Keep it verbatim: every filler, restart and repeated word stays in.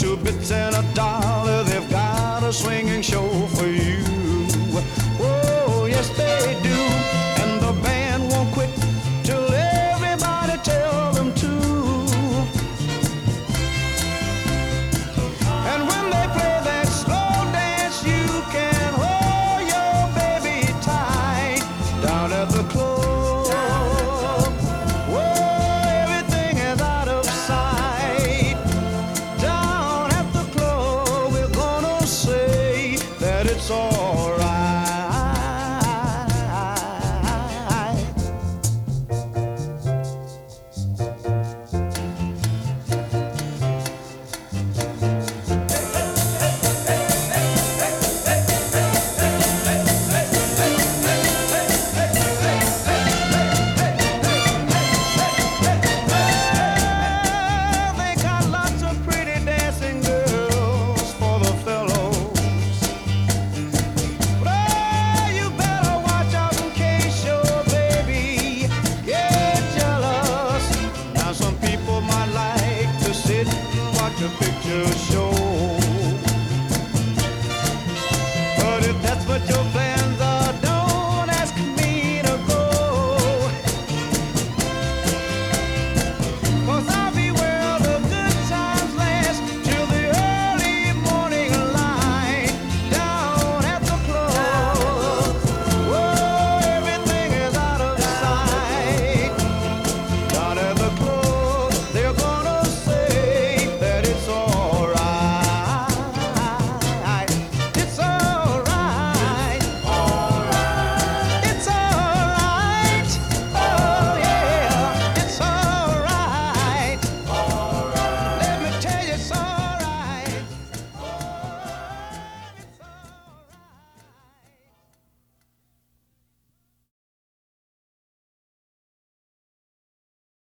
two bits and a dollar, they've got a swinging show for you. Oh, yes they do, and the band won't quit till everybody tell them to. And when they play that slow dance, you can hold your baby tight down at the club. It's all right. They got lots of pretty dancing girls for the fellows. Some people might like to sit and watch a picture show.